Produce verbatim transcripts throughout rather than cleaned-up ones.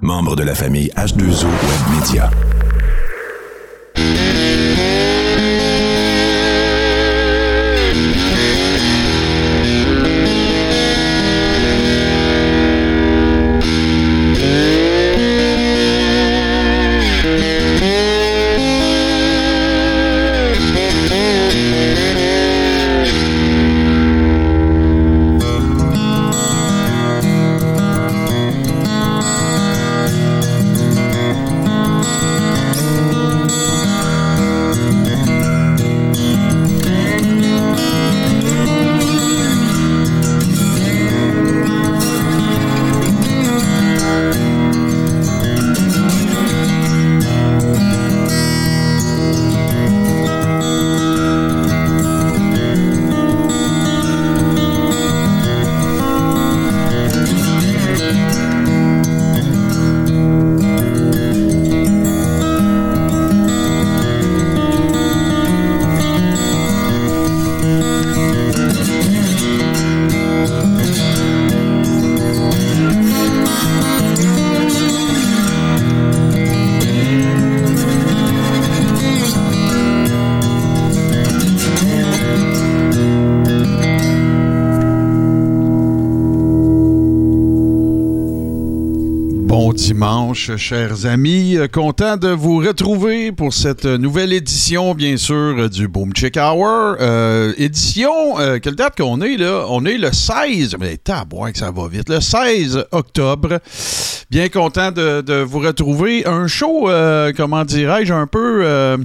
membre de la famille H deux O Web Media. Dimanche, chers amis, content de vous retrouver pour cette nouvelle édition, bien sûr, du Boom Chick Hour. Euh, édition, euh, quelle date qu'on est, là? On est le seize, mais tabois que ça va vite, le seize octobre. Bien content de, de vous retrouver. Un show, euh, comment dirais-je, un peu... Euh,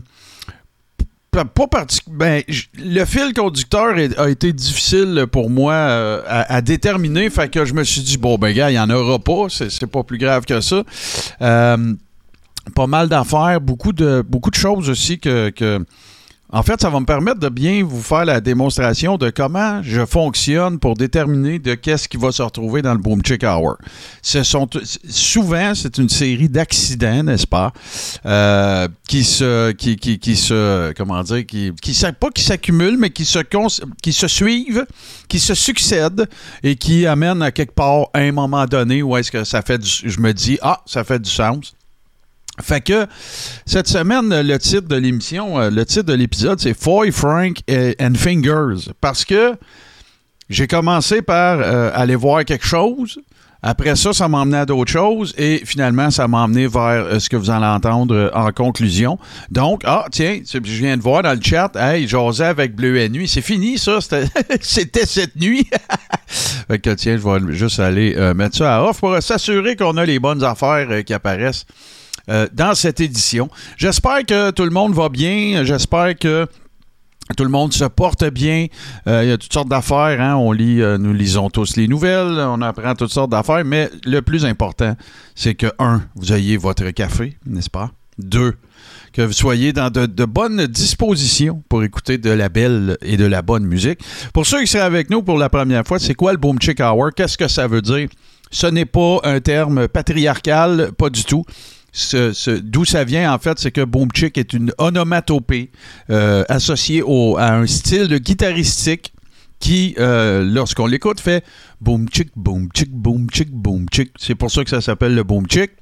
Pas partic- ben, le fil conducteur est, a été difficile pour moi euh, à, à déterminer, fait que je me suis dit, bon, ben, gars, il n'y en aura pas, c'est, c'est pas plus grave que ça. Euh, pas mal d'affaires, beaucoup de, beaucoup de choses aussi que, que... En fait, ça va me permettre de bien vous faire la démonstration de comment je fonctionne pour déterminer de qu'est-ce qui va se retrouver dans le Boom Chick Hour. Ce sont souvent, c'est une série d'accidents, n'est-ce pas, euh, qui se, qui, qui, qui se, comment dire, qui, qui pas qui s'accumulent, mais qui se, qui se suivent, qui se succèdent et qui amènent à quelque part à un moment donné où est-ce que ça fait du, je me dis, ah, ça fait du sens. Fait que cette semaine, le titre de l'émission, le titre de l'épisode, c'est Foy, Frank and Fingers. Parce que j'ai commencé par euh, aller voir quelque chose. Après ça, ça m'a emmené à d'autres choses. Et finalement, ça m'a emmené vers euh, ce que vous allez entendre euh, en conclusion. Donc, ah, tiens, je viens de voir dans le chat, hey, j'osais avec Bleu et Nuit. C'est fini, ça. C'était, c'était cette nuit. Fait que, tiens, je vais juste aller euh, mettre ça à off pour s'assurer qu'on a les bonnes affaires euh, qui apparaissent. Euh, dans cette édition. J'espère que tout le monde va bien. J'espère que tout le monde se porte bien. Euh, il y a toutes sortes d'affaires. Hein? On lit, euh, nous lisons tous les nouvelles. On apprend toutes sortes d'affaires. Mais le plus important, c'est que, un, vous ayez votre café, n'est-ce pas? Deux, que vous soyez dans de, de bonnes dispositions pour écouter de la belle et de la bonne musique. Pour ceux qui seraient avec nous pour la première fois, c'est quoi le Boom Chick Hour? Qu'est-ce que ça veut dire? Ce n'est pas un terme patriarcal, pas du tout. Ce, ce, d'où ça vient, en fait, c'est que Boom Chick est une onomatopée euh, associée au, à un style de guitaristique qui, euh, lorsqu'on l'écoute, fait Boom Chick, Boom Chick, Boom Chick, Boom Chick. C'est pour ça que ça s'appelle le Boom Chick.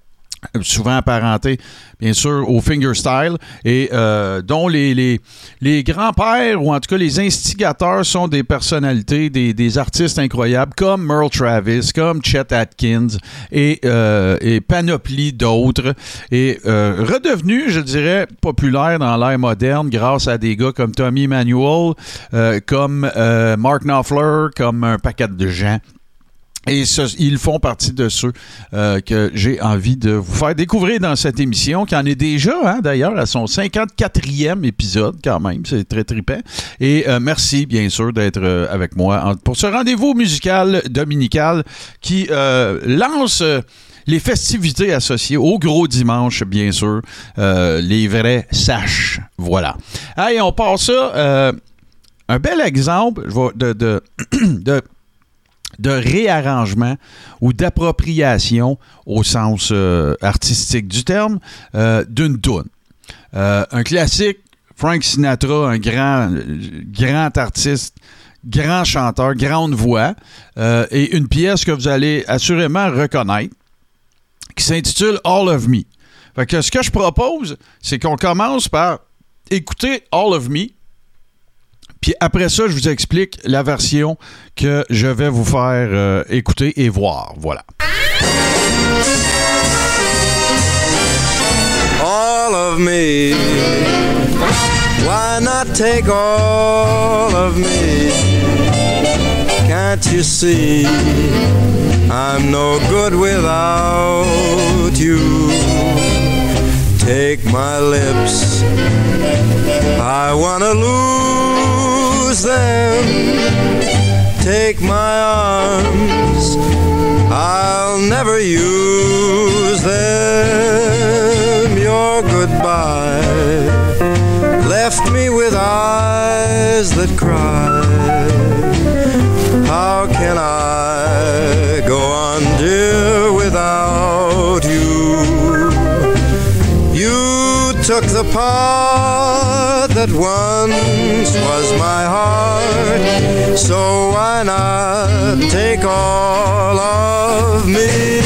Souvent apparenté, bien sûr, au fingerstyle, et euh, dont les, les, les grands-pères, ou en tout cas les instigateurs, sont des personnalités, des, des artistes incroyables, comme Merle Travis, comme Chet Atkins, et, euh, et panoplie d'autres, et euh, redevenus, je dirais, populaires dans l'ère moderne grâce à des gars comme Tommy Emmanuel, euh, comme euh, Mark Knopfler, comme un paquet de gens. Et ce, ils font partie de ceux euh, que j'ai envie de vous faire découvrir dans cette émission, qui en est déjà, hein, d'ailleurs, à son cinquante-quatrième épisode, quand même. C'est très trippant. Et euh, merci, bien sûr, d'être euh, avec moi en, pour ce rendez-vous musical dominical qui euh, lance... Euh, les festivités associées au gros dimanche, bien sûr. Euh, les vrais saches. Voilà. Allez, on passe ça. Euh, un bel exemple je vais, de... de, de de réarrangement ou d'appropriation au sens euh, artistique du terme euh, d'une toune. Euh, un classique, Frank Sinatra, un grand, grand artiste, grand chanteur, grande voix, euh, et une pièce que vous allez assurément reconnaître, qui s'intitule All of Me. Fait que ce que je propose, c'est qu'on commence par écouter All of Me. Puis après ça, je vous explique la version que je vais vous faire euh, écouter et voir. Voilà. All of me, why not take all of me? Can't you see I'm no good without you? Take my lips, I wanna lose them. Take my arms, I'll never use them. Your goodbye left me with eyes that cry. How can I go on, dear, without you? You took the part that once was my heart, so why not take all of me?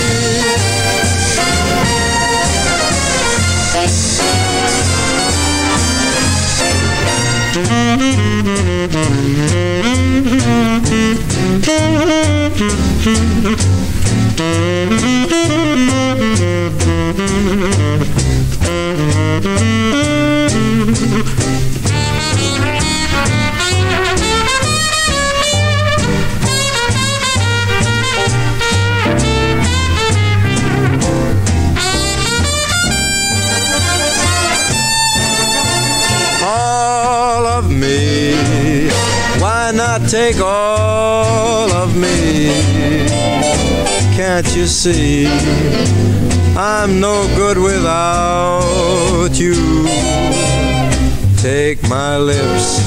All of me, why not take all of me? Can't you see I'm no good without you? Take my lips,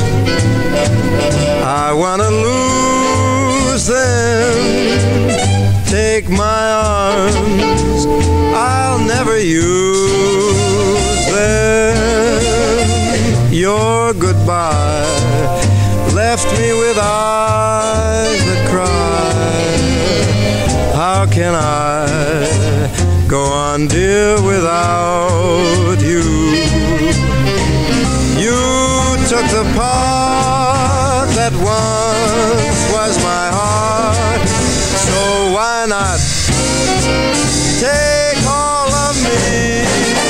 I wanna lose them. Take my arms, I'll never use them. Your goodbye left me with eyes that cry. How can I go on, dear, without you? You took the part that once was my heart, so why not take all of me?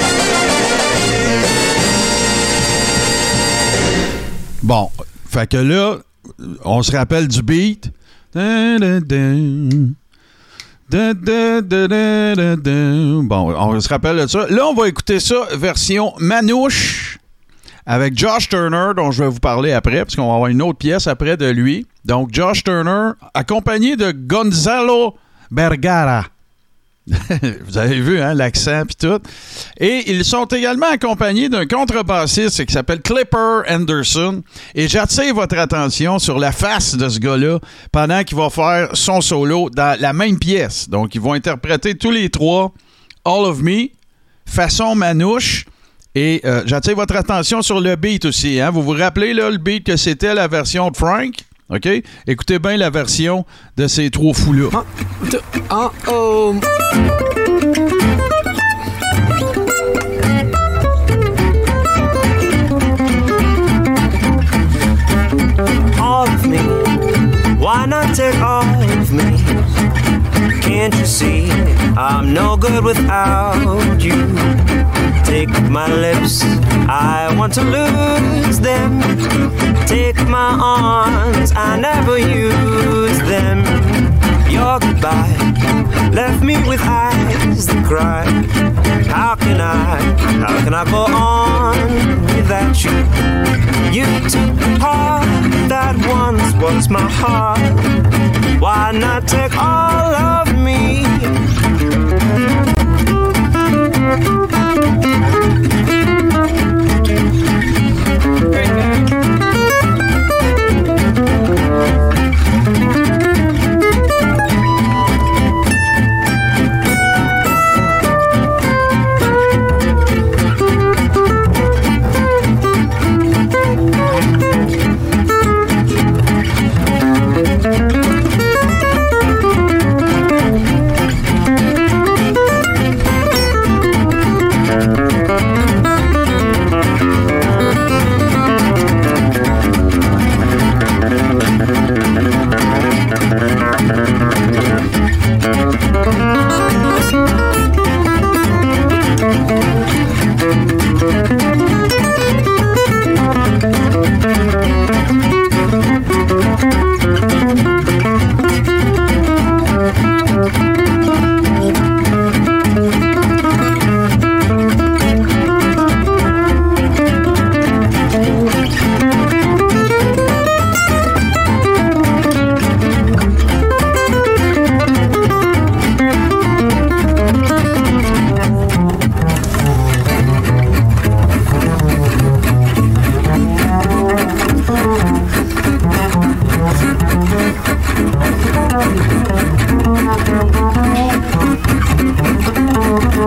Bon, fait que là, on se rappelle du beat. Dun, dun, dun. Dun, dun, dun, dun, dun, dun. Bon, on se rappelle de ça. Là, on va écouter ça, version manouche, avec Josh Turner, dont je vais vous parler après, parce qu'on va avoir une autre pièce après de lui. Donc, Josh Turner, accompagné de Gonzalo Bergara. Vous avez vu, hein, l'accent puis tout. Et ils sont également accompagnés d'un contrebassiste qui s'appelle Clipper Anderson. Et j'attire votre attention sur la face de ce gars-là pendant qu'il va faire son solo dans la même pièce. Donc, ils vont interpréter tous les trois All of Me, façon manouche. Et euh, j'attire votre attention sur le beat aussi. Hein. Vous vous rappelez là, le beat que c'était la version de Frank? OK? Écoutez bien la version de ces trois fous-là. Ah, oh. All of me, why not take all of me? Can't you see I'm no good without you? Take my lips, I want to lose them. Take my arms, I never use them. Your goodbye left me with eyes that cry. How can I, how can I go on without you? You took the part that once was my heart. Why not take all of me?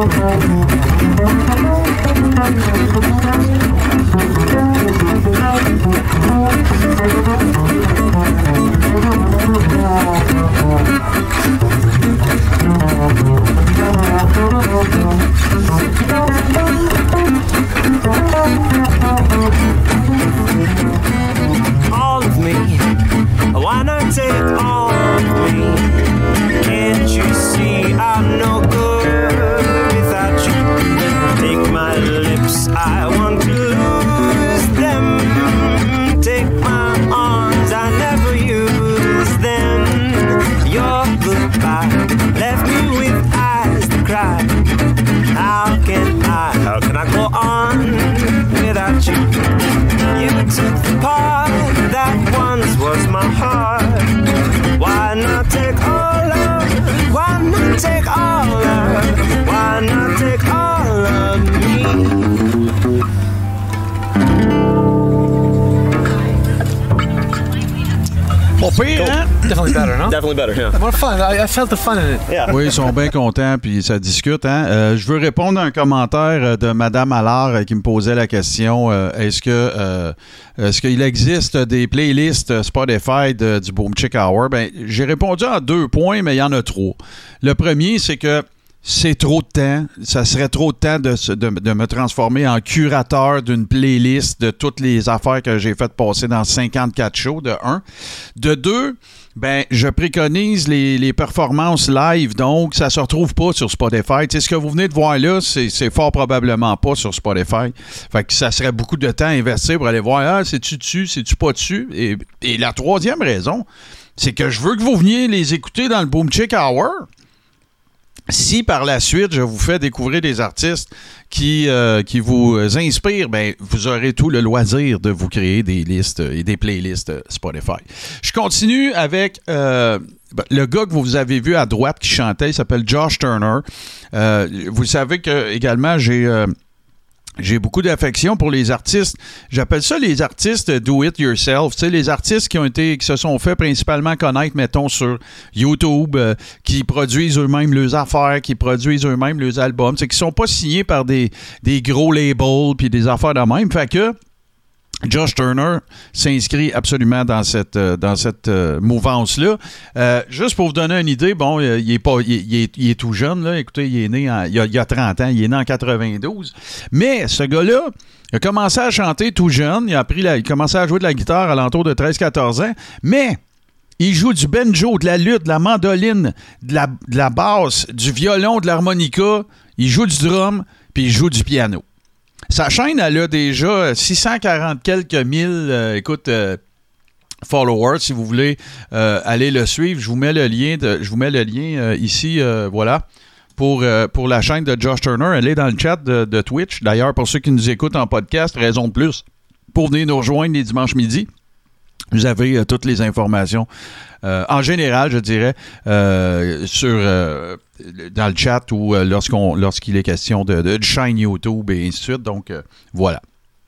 All of me, why not take all of me? Can't you see I'm no good without you? Take my lips, I want to lose them. Take my arms, I never use them. Your goodbye left me with eyes to cry. How can I, how can I go on without you? You took the part that once was my heart. Why not take all of, why not take all of, why not take all of me? Pas pire, hein? Definitely better, no? Definitely better, yeah. More fun. I, I felt the fun in it. Yeah. Oui, ils sont bien contents, puis ça discute. Hein? Euh, je veux répondre à un commentaire de Mme Allard euh, qui me posait la question euh, est-ce que euh, est-ce qu'il existe des playlists Spotify de, du Boom Chick Hour? Ben, j'ai répondu en deux points, mais il y en a trois. Le premier, c'est que c'est trop de temps. Ça serait trop de temps de, de, de me transformer en curateur d'une playlist de toutes les affaires que j'ai faites passer dans cinquante-quatre shows, de un. De deux, ben, je préconise les, les performances live, donc ça se retrouve pas sur Spotify. Tu sais, ce que vous venez de voir là, c'est, c'est fort probablement pas sur Spotify. Fait que ça serait beaucoup de temps à investir pour aller voir, ah, c'est-tu dessus, c'est-tu pas dessus? Et, et la troisième raison, c'est que je veux que vous veniez les écouter dans le Boom Chick Hour. Si par la suite, je vous fais découvrir des artistes qui, euh, qui vous inspirent, ben, vous aurez tout le loisir de vous créer des listes et des playlists Spotify. Je continue avec euh, le gars que vous avez vu à droite qui chantait, il s'appelle Josh Turner. Euh, vous savez que également, j'ai... Euh, J'ai beaucoup d'affection pour les artistes. J'appelle ça les artistes do-it-yourself. Tu sais, les artistes qui ont été, qui se sont fait principalement connaître, mettons, sur YouTube, euh, qui produisent eux-mêmes leurs affaires, qui produisent eux-mêmes leurs albums. C'est qu'ils sont pas signés par des, des gros labels puis des affaires de même. Fait que Josh Turner s'inscrit absolument dans cette, euh, dans cette euh, mouvance-là. Euh, juste pour vous donner une idée, bon, euh, il, est pas, il, il, est, il est tout jeune, là. Écoutez, il est né en, il, a, il a trente ans, il est né en quatre-vingt-douze. Mais ce gars-là, il a commencé à chanter tout jeune, il a, appris la, il a commencé à jouer de la guitare à l'entour de treize quatorze ans, mais il joue du banjo, de la lutte, de la mandoline, de la, de la basse, du violon, de l'harmonica, il joue du drum, puis il joue du piano. Sa chaîne, elle a déjà six cent quarante quelques mille, euh, écoute, euh, followers. Si vous voulez euh, aller le suivre, je vous mets le lien, de, je vous mets le lien euh, ici, euh, voilà, pour, euh, pour la chaîne de Josh Turner. Elle est dans le chat de, de Twitch. D'ailleurs, pour ceux qui nous écoutent en podcast, raison de plus pour venir nous rejoindre les dimanches midi. Vous avez euh, toutes les informations, euh, en général, je dirais, euh, sur euh, dans le chat ou euh, lorsqu'on lorsqu'il est question de, de, de chaîne YouTube et ainsi de suite. Donc, euh, voilà.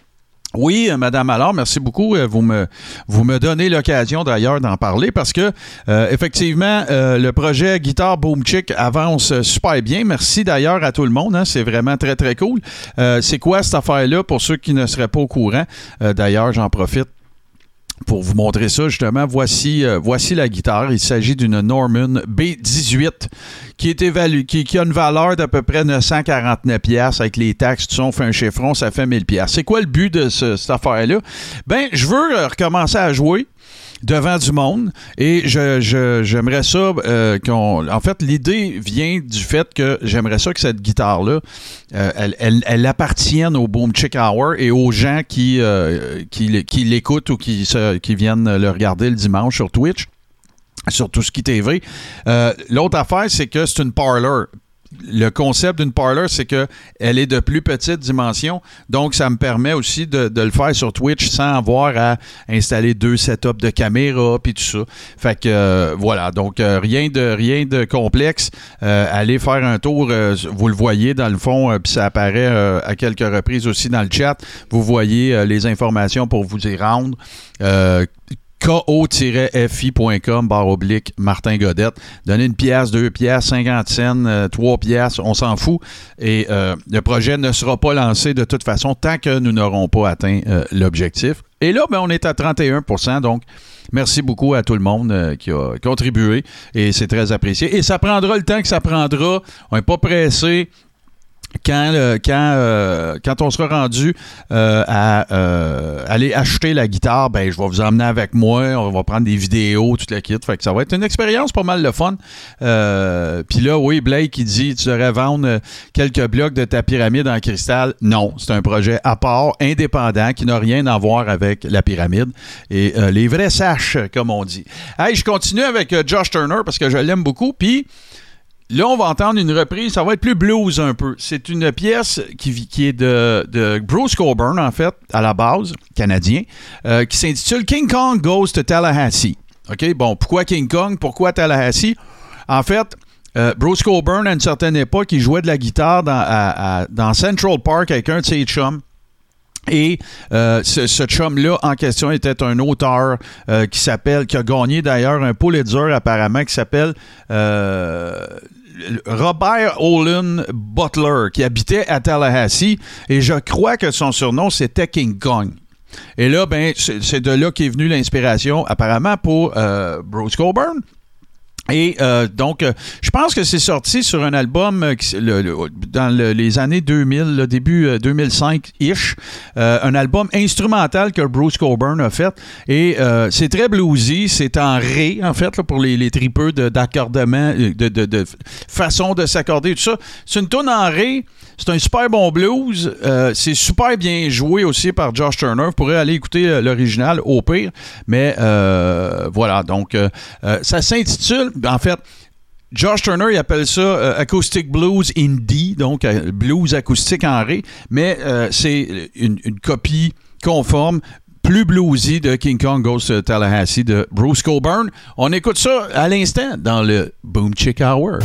Oui, euh, Madame Allard, merci beaucoup. Euh, vous me vous me donnez l'occasion d'ailleurs d'en parler parce que euh, effectivement, euh, le projet Guitare Boom Chick avance super bien. Merci d'ailleurs à tout le monde. Hein, c'est vraiment très, très cool. Euh, c'est quoi cette affaire-là pour ceux qui ne seraient pas au courant? Euh, d'ailleurs, j'en profite pour vous montrer ça, justement. Voici, euh, voici la guitare. Il s'agit d'une Norman B dix-huit qui est évaluée, qui, qui a une valeur d'à peu près neuf cent quarante-neuf dollars avec les taxes. Tout ça, on fait un chiffron, ça fait mille dollars. C'est quoi le but de ce, cette affaire-là? Ben, je veux recommencer à jouer devant du monde et je, je, j'aimerais ça euh, qu'on... En fait, l'idée vient du fait que j'aimerais ça que cette guitare-là, euh, elle, elle, elle appartienne au Boom Chick Hour et aux gens qui, euh, qui, qui l'écoutent ou qui, se, qui viennent le regarder le dimanche sur Twitch, sur Touski T V. Euh, l'autre affaire, c'est que c'est une parlor. Le concept d'une parlor, c'est qu'elle est de plus petite dimension. Donc, ça me permet aussi de, de le faire sur Twitch sans avoir à installer deux setups de caméra puis tout ça. Fait que, euh, voilà. Donc, euh, rien de rien de complexe. Euh, allez faire un tour. Euh, vous le voyez dans le fond, euh, puis ça apparaît euh, à quelques reprises aussi dans le chat. Vous voyez euh, les informations pour vous y rendre. Euh, ko fi point com barre oblique Martin Godette. Donnez une pièce, deux pièces, cinquante cents, euh, trois pièces, on s'en fout. Et euh, le projet ne sera pas lancé de toute façon tant que nous n'aurons pas atteint euh, l'objectif. Et là, ben, on est à trente et un pour cent, donc merci beaucoup à tout le monde euh, qui a contribué et c'est très apprécié. Et ça prendra le temps que ça prendra. On n'est pas pressé. Quand, euh, quand, euh, quand on sera rendu euh, à euh, aller acheter la guitare, ben je vais vous emmener avec moi, on va prendre des vidéos, tout le kit. Fait que ça va être une expérience pas mal de fun. Euh, Puis là, oui, Blake, il dit, tu devrais vendre quelques blocs de ta pyramide en cristal. Non, c'est un projet à part, indépendant, qui n'a rien à voir avec la pyramide. Et euh, les vrais saches, comme on dit. Hey, je continue avec euh, Josh Turner parce que je l'aime beaucoup. Puis là, on va entendre une reprise, ça va être plus blues un peu. C'est une pièce qui, qui est de, de Bruce Cockburn, en fait, à la base, canadien, euh, qui s'intitule King Kong Goes to Tallahassee. OK, bon, pourquoi King Kong? Pourquoi Tallahassee? En fait, euh, Bruce Cockburn, à une certaine époque, il jouait de la guitare dans, à, à, dans Central Park avec un de ses chums. Et euh, ce, ce chum-là en question était un auteur euh, qui s'appelle, qui a gagné d'ailleurs un Pulitzer apparemment, qui s'appelle euh, Robert Olin Butler, qui habitait à Tallahassee. Et je crois que son surnom, c'était King Kong. Et là, ben, c'est, c'est de là qu'est venue l'inspiration apparemment pour euh, Bruce Cockburn. Et euh, donc, euh, je pense que c'est sorti sur un album euh, le, le, dans le, les années deux mille, le début euh, deux mille cinq-ish, euh, un album instrumental que Bruce Cockburn a fait. Et euh, c'est très bluesy, c'est en ré, en fait, là, pour les, les tripeux de, d'accordement, de, de, de façon de s'accorder, tout ça. C'est une toune en ré. C'est un super bon blues. Euh, c'est super bien joué aussi par Josh Turner. Vous pourrez aller écouter euh, l'original au pire. Mais euh, voilà, donc euh, euh, ça s'intitule, en fait, Josh Turner, il appelle ça euh, Acoustic Blues in D, donc euh, blues acoustique en ré. Mais euh, c'est une, une copie conforme, plus bluesy de King Kong Goes to Tallahassee de Bruce Cockburn. On écoute ça à l'instant dans le Boom Chick Hour.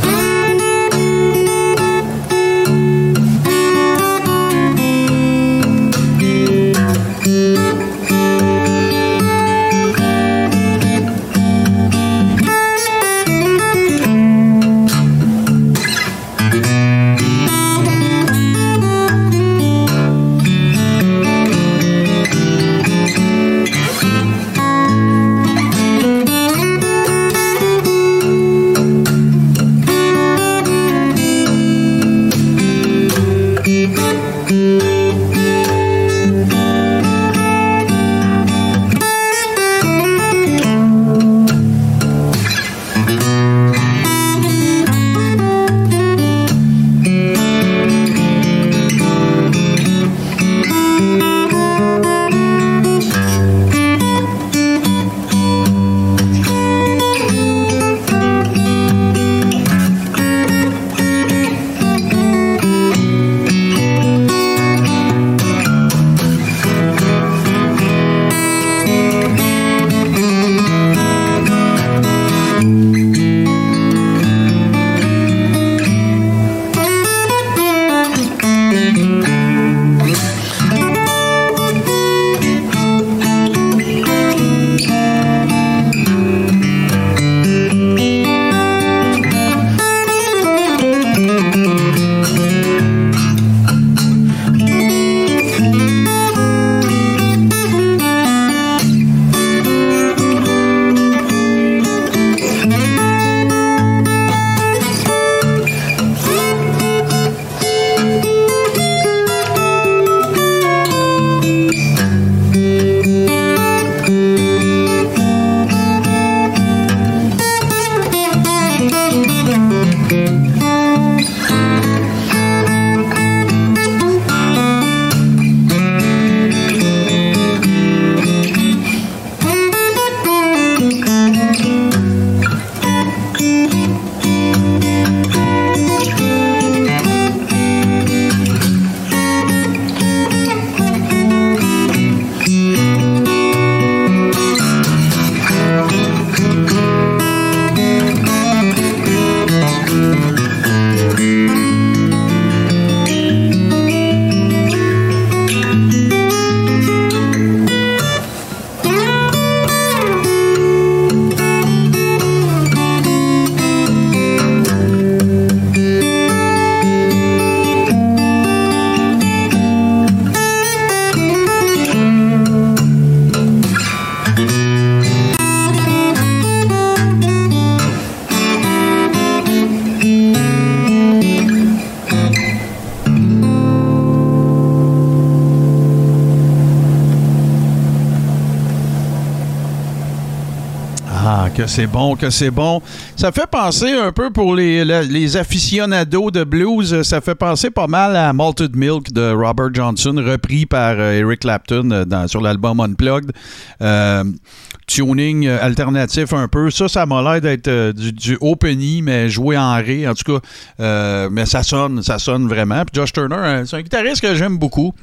que c'est bon, que c'est bon. Ça fait penser un peu pour les, les, les aficionados de blues, ça fait penser pas mal à Malted Milk de Robert Johnson, repris par euh, Eric Clapton euh, dans, sur l'album Unplugged. Euh, tuning euh, alternatif un peu. Ça, ça m'a l'air d'être euh, du, du open-E, mais joué en ré. En tout cas, euh, mais ça sonne, ça sonne vraiment. Puis Josh Turner, euh, c'est un guitariste que j'aime beaucoup.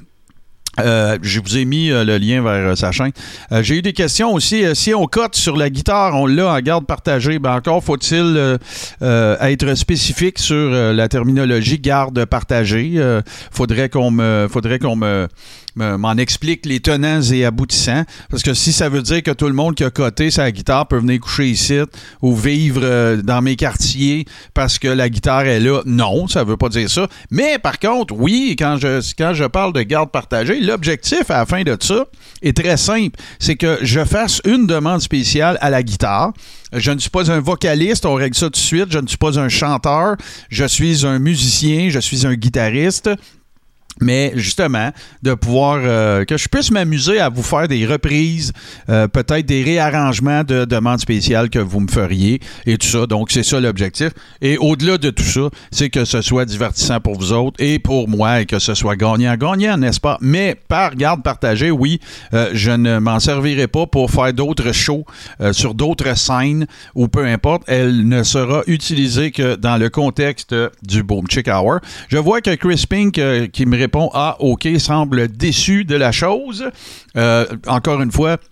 Euh, je vous ai mis euh, le lien vers euh, sa chaîne. Euh, j'ai eu des questions aussi. Euh, si on cote sur la guitare, on l'a en garde partagée. Ben encore faut-il euh, euh, être spécifique sur euh, la terminologie garde partagée. Euh, faudrait qu'on me, faudrait qu'on me m'en explique les tenants et aboutissants, parce que si ça veut dire que tout le monde qui a coté sa guitare peut venir coucher ici ou vivre euh, dans mes quartiers parce que la guitare est là, non, ça veut pas dire ça. Mais par contre, oui, quand je, quand je parle de garde partagée, l'objectif à la fin de ça est très simple, c'est que je fasse une demande spéciale à la guitare. Je ne suis pas un vocaliste, on règle ça tout de suite, je ne suis pas un chanteur, je suis un musicien, je suis un guitariste. Mais justement, de pouvoir euh, que je puisse m'amuser à vous faire des reprises, euh, peut-être des réarrangements de demandes spéciales que vous me feriez et tout ça. Donc, c'est ça l'objectif. Et au-delà de tout ça, c'est que ce soit divertissant pour vous autres et pour moi et que ce soit gagnant-gagnant, n'est-ce pas? Mais par garde partagée, oui, euh, je ne m'en servirai pas pour faire d'autres shows euh, sur d'autres scènes ou peu importe. Elle ne sera utilisée que dans le contexte du Boom Chick Hour. Je vois que Chris Pink, euh, qui me répond « Ah, OK », semble déçu de la chose. Euh, encore une fois,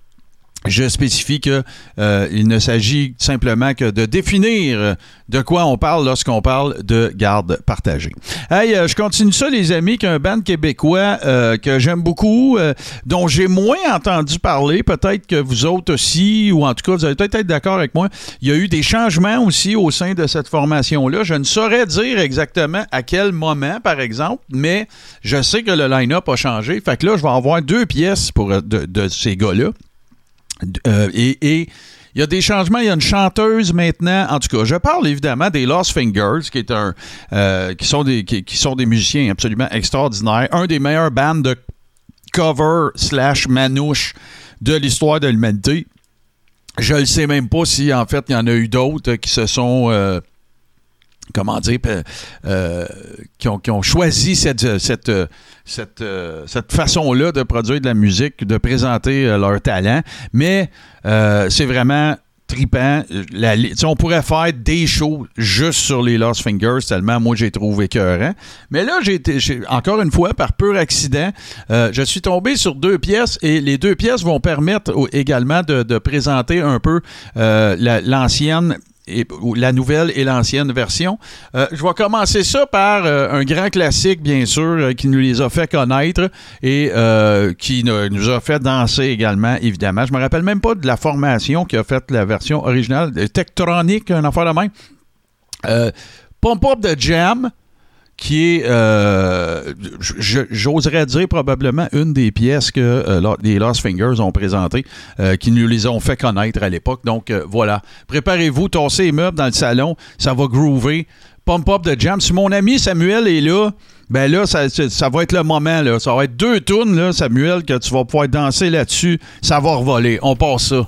je spécifie qu'il euh, ne s'agit simplement que de définir de quoi on parle lorsqu'on parle de garde partagée. Hey, euh, je continue ça, les amis, qu'un band québécois euh, que j'aime beaucoup, euh, dont j'ai moins entendu parler, peut-être que vous autres aussi, ou en tout cas, vous allez peut-être être d'accord avec moi, il y a eu des changements aussi au sein de cette formation-là. Je ne saurais dire exactement à quel moment, par exemple, mais je sais que le line-up a changé. Fait que là, je vais avoir deux pièces pour, de, de ces gars-là. Euh, et il y a des changements, il y a une chanteuse maintenant. En tout cas, je parle évidemment des Lost Fingers, qui est un euh, qui sont des qui, qui sont des musiciens absolument extraordinaires, un des meilleurs bands de cover slash manouche de l'histoire de l'humanité. Je ne sais même pas si en fait il y en a eu d'autres qui se sont euh, comment dire, euh, qui, ont, qui ont choisi cette, cette, cette, cette façon-là de produire de la musique, de présenter leur talent. Mais euh, c'est vraiment trippant. La, on pourrait faire des shows juste sur les Lost Fingers, tellement moi j'ai trouvé écœurant. Mais là, j'ai été, j'ai, encore une fois, par pur accident, euh, je suis tombé sur deux pièces et les deux pièces vont permettre également de, de présenter un peu euh, la, l'ancienne et la nouvelle et l'ancienne version. Euh, je vais commencer ça par euh, un grand classique, bien sûr, euh, qui nous les a fait connaître et euh, qui ne, nous a fait danser également, évidemment. Je me rappelle même pas de la formation qui a fait la version originale. Tektronic, un affaire de même. Euh, Pump Up the Jam, qui est, euh, j'oserais dire probablement une des pièces que euh, les Lost Fingers ont présentées, euh, qui nous les ont fait connaître à l'époque. Donc euh, voilà, préparez-vous, tassez les meubles dans le salon, ça va groover. Pump Up the Jam. Si mon ami Samuel est là, ben là, ça, ça va être le moment. Là. Ça va être deux tunes, là, Samuel, que tu vas pouvoir danser là-dessus. Ça va revoler. On passe ça.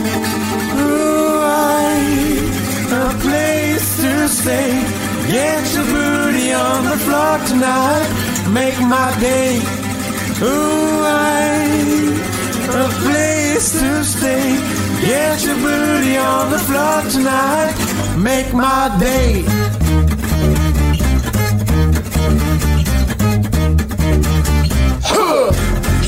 A place to stay. Get your booty on the floor tonight. Make my day. Ooh, I, a place to stay. Get your booty on the floor tonight. Make my day. Huh.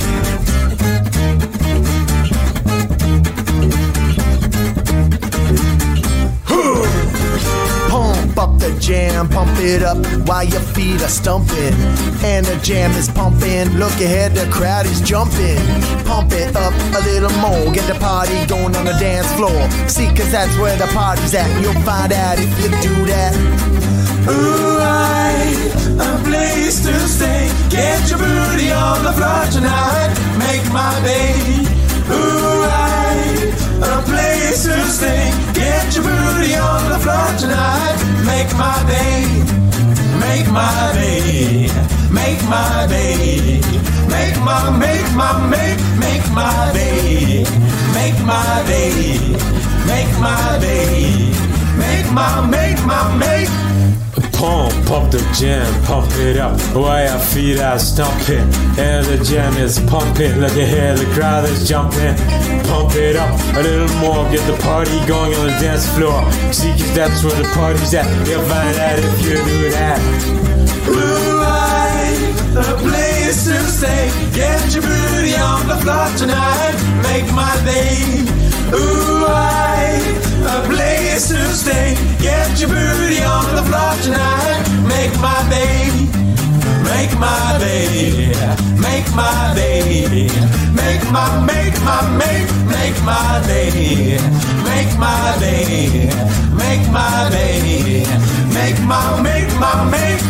Pump up the jam, pump it up while your feet are stumping. And the jam is pumping, look ahead, the crowd is jumping. Pump it up a little more, get the party going on the dance floor. See, cause that's where the party's at, you'll find out if you do that. Ooh, I, a place to stay. Get your booty on the floor tonight, make my day. Ooh, I, a place to stay. Get your booty on the floor tonight. Make my day. Make my day. Make my day. Make my, make my, make, make my day. Make my day. make my day. Make my, make my, make. Pump, pump the jam, pump it up. While our feet are stomping, and the jam is pumping. Look ahead, the crowd is jumping. Pump it up a little more, get the party going on the dance floor. See, cause that's where the party's at. You'll find out if you do that. Ooh, I, the place to stay. Get your booty on the floor tonight. Make my day. Ooh, I, a place to stay. Get your booty on the floor tonight. Make my day. Make my day. Make my day. Make my, make my, make, make my day. Make my day. Make my day. Make my, make my, make.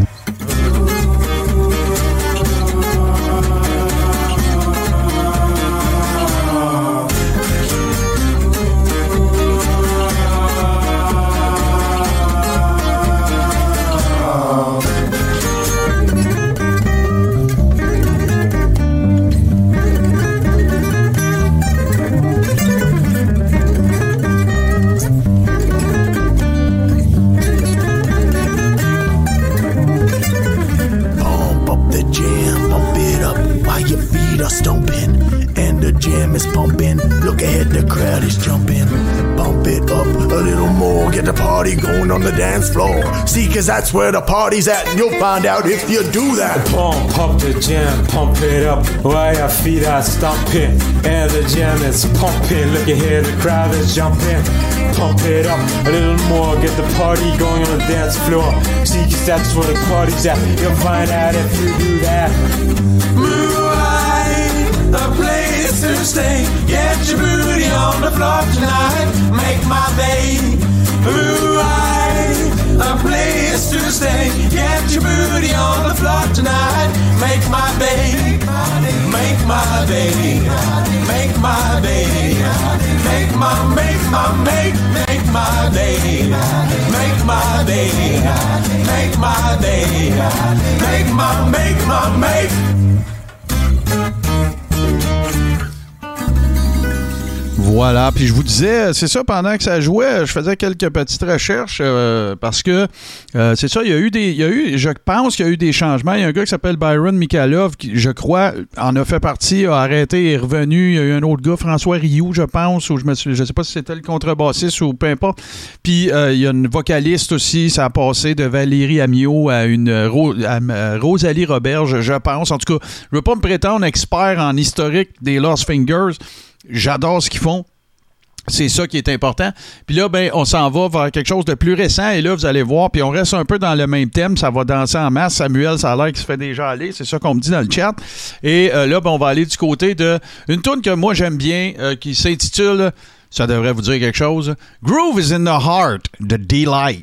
Stomping and the jam is pumping. Look ahead, the crowd is jumping. Bump it up a little more, get the party going on the dance floor. See, cause that's where the party's at, and you'll find out if you do that. Pump up the jam, pump it up while your feet are stomping. And the jam is pumping. Look ahead, the crowd is jumping. Pump it up a little more, get the party going on the dance floor. See, cause that's where the party's at, you'll find out if you do that. A place to stay. Get your booty on the floor tonight. Make my day. Ooh, I, a place to stay. Get your booty on the floor tonight. Make my day. Make my day. Make my day. Make my, make my, make, make my day. Make my day. Make my day. Make my, make my, make. Voilà, puis je vous disais, c'est ça, pendant que ça jouait, je faisais quelques petites recherches euh, parce que euh, c'est ça, il y a eu des, il y a eu, je pense qu'il y a eu des changements. Il y a un gars qui s'appelle Byron Mikhailov qui, je crois, en a fait partie, a arrêté, est revenu. Il y a eu un autre gars, François Rioux, je pense, ou je me suis, je sais pas si c'était le contrebassiste ou peu importe. Puis euh, il y a une vocaliste aussi, ça a passé de Valérie Amiot à une Ro, à Rosalie Roberge, je pense. En tout cas, je veux pas me prétendre expert en historique des Lost Fingers. J'adore ce qu'ils font. C'est ça qui est important. Puis là, ben, on s'en va vers quelque chose de plus récent. Et là, vous allez voir, puis on reste un peu dans le même thème. Ça va danser en masse. Samuel, ça a l'air qu'il se fait déjà aller. C'est ça qu'on me dit dans le chat. Et euh, là, ben, on va aller du côté de une tune que moi, j'aime bien, euh, qui s'intitule, ça devrait vous dire quelque chose, Groove is in the Heart, de Delight.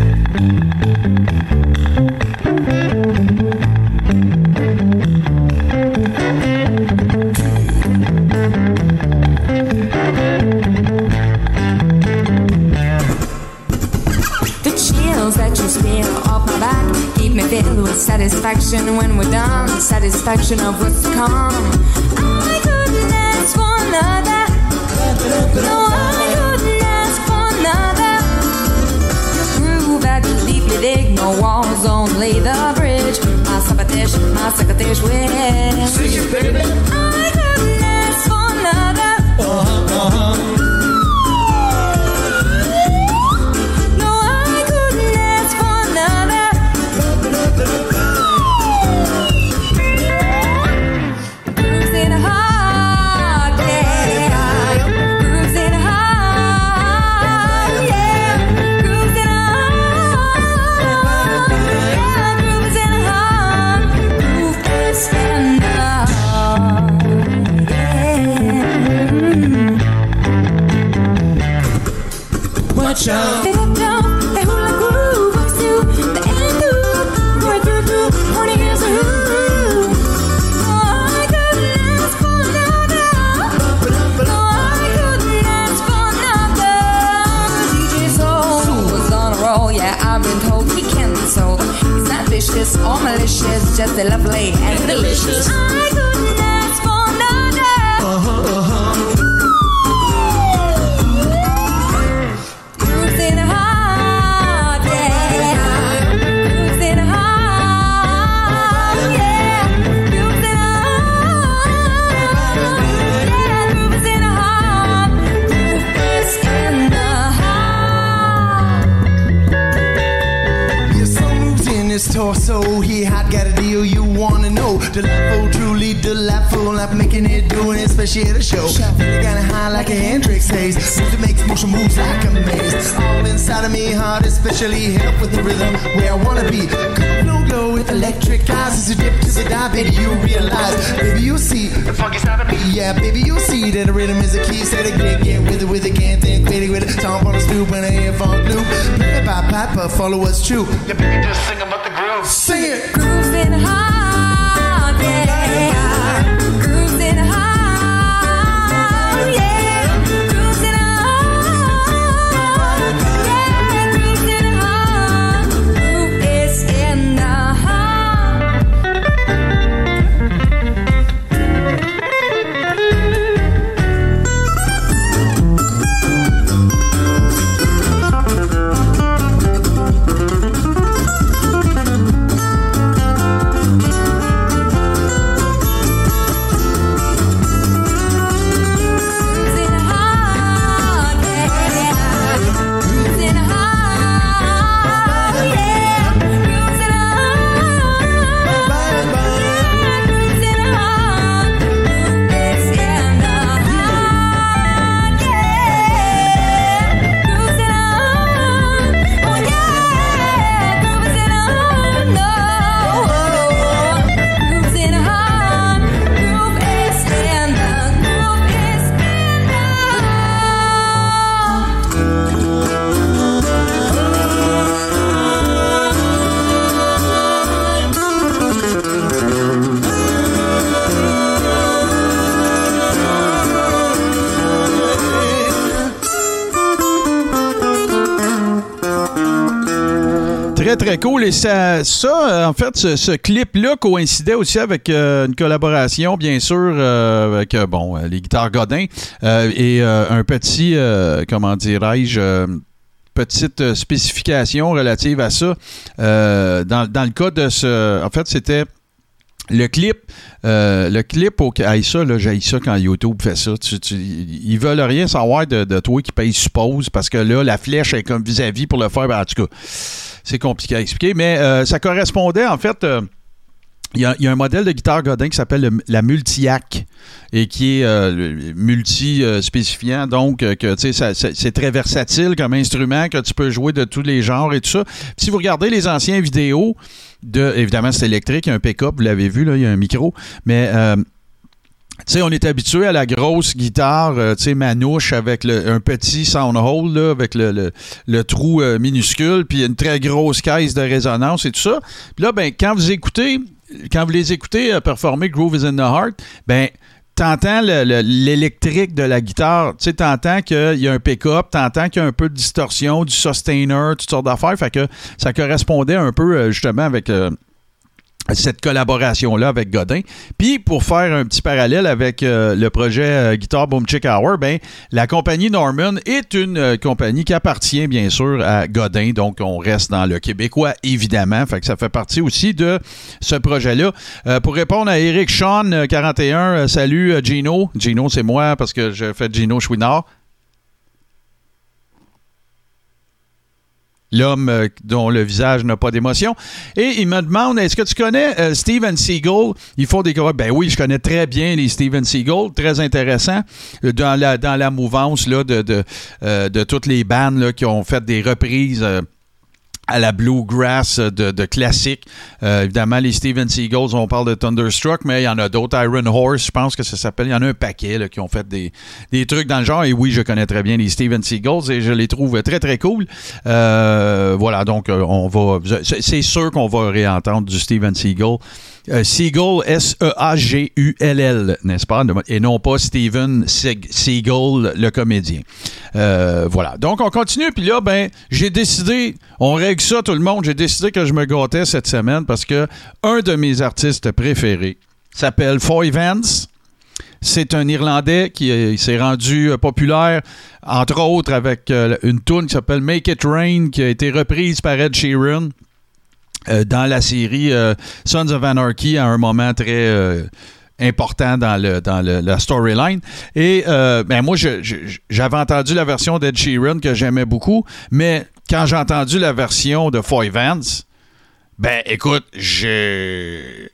Filled with satisfaction when we're done, satisfaction of what's to come. I couldn't ask for another. No, I couldn't ask for another. Groove I could deeply dig, no walls, only the bridge. My sakatish, my sakatish wish. Sing it, baby. I couldn't ask for another. Uh-huh, uh-huh. Watch out. They don't know, they hula groove, walks through the end through, right through, through, morning here's a who. Oh, I couldn't ask for another. No, I couldn't ask for another. D J Soul was on a roll, yeah, I've been told he can be sold. He's not vicious or malicious, just a lovely and delicious. I couldn't ask for another. Uh-huh, uh-huh. torso, he had got a deal you wanna know. Delightful, truly delightful, I'm making it doing it, especially at a show. Feeling kinda high like a Hendrix haze. Music makes motion moves like a maze. All inside of me, heart especially hit up with the rhythm where I wanna be. Glow, glow with electric eyes as you dip to the dive, baby, you realize, baby, you see the funky side of me. Yeah, baby, you see that the rhythm is a key. Say it again, get with it, with it, can't think, quit it, with it. Tom on the stoop when I hear funk loop. Play it by Piper, follow what's true. Yeah, baby, just sing about the groove. Sing it. Grooving hard, yeah. Grooving hard, yeah. Grooving hard, yeah. Grooving hard. Groove is in the heart. Grooving hard, yeah. Grooving hard, yeah. Grooving hard, grooving hard. Groove is in the heart, yeah. Grooving hard, oh yeah. Groove is in the heart, no. Groove in the heart, groove is in the, groove is in the Très, très cool. Et ça, ça euh, en fait, ce, ce clip-là coïncidait aussi avec euh, une collaboration, bien sûr, euh, avec, euh, bon, euh, les guitares Godin euh, et euh, un petit, euh, comment dirais-je, euh, petite euh, spécification relative à ça. Euh, dans, dans le cas de ce... En fait, c'était... Le clip, euh, le clip au hey, ça, là, j'haïs ça quand YouTube fait ça. Tu, tu, ils veulent rien savoir de, de toi qui paye suppose parce que là, la flèche est comme vis-à-vis pour le faire. Ben, en tout cas, c'est compliqué à expliquer, mais euh, ça correspondait en fait. Euh, Il y, a, il y a un modèle de guitare Godin qui s'appelle le, la Multiac et qui est euh, multi-spécifiant, donc euh, que tu sais, ça, c'est, c'est très versatile comme instrument, que tu peux jouer de tous les genres et tout ça. Puis si vous regardez les anciennes vidéos, de, évidemment c'est électrique, il y a un pick-up, vous l'avez vu, là, il y a un micro, mais euh, tu sais, on est habitué à la grosse guitare, euh, tu sais, manouche avec le, un petit sound hole, là, avec le, le, le trou euh, minuscule, puis une très grosse caisse de résonance et tout ça. Puis là, ben, quand vous écoutez, quand vous les écoutez euh, performer Groove is in the Heart, ben, t'entends le, le, l'électrique de la guitare, tu sais, t'entends qu'il y a un pick-up, t'entends qu'il y a un peu de distorsion, du sustainer, toutes sortes d'affaires, fait que ça correspondait un peu, euh, justement, avec... Euh, cette collaboration-là avec Godin. Puis, pour faire un petit parallèle avec euh, le projet euh, Guitar Boom Chick Hour, ben, la compagnie Norman est une euh, compagnie qui appartient, bien sûr, à Godin. Donc, on reste dans le québécois, évidemment. Fait que ça fait partie aussi de ce projet-là. Euh, pour répondre à Eric Sean, euh, quarante et un, euh, salut euh, Gino. Gino, c'est moi, parce que je fais Gino Chouinard. L'homme euh, dont le visage n'a pas d'émotion. Et il me demande, est-ce que tu connais euh, Steven Seagal? Ils font des... Ben oui, je connais très bien les Steven Seagal, très intéressant, dans la, dans la mouvance là, de, de, euh, de toutes les bandes là, qui ont fait des reprises... Euh, à la bluegrass de, de classique. Euh, évidemment, les Steven Seagals, on parle de Thunderstruck, mais il y en a d'autres. Iron Horse, je pense que ça s'appelle. Il y en a un paquet là, qui ont fait des, des trucs dans le genre. Et oui, je connais très bien les Steven Seagals et je les trouve très, très cool. Euh, voilà, donc on va... C'est sûr qu'on va réentendre du Steven Seagal. Euh, Seagal, S E A G U L L, n'est-ce pas? Et non pas Steven Seagal, le comédien. Euh, voilà. Donc, on continue. Puis là, ben, j'ai décidé, on règle ça tout le monde, j'ai décidé que je me gâtais cette semaine parce que un de mes artistes préférés s'appelle Foy Vance. C'est un Irlandais qui euh, s'est rendu euh, populaire, entre autres, avec euh, une tune qui s'appelle Make It Rain, qui a été reprise par Ed Sheeran. Euh, dans la série euh, Sons of Anarchy à un moment très euh, important dans, le, dans le, la storyline. Et euh, ben moi, je, je, j'avais entendu la version d'Ed Sheeran que j'aimais beaucoup, mais quand j'ai entendu la version de Foy Vance, Ben, écoute, j'ai...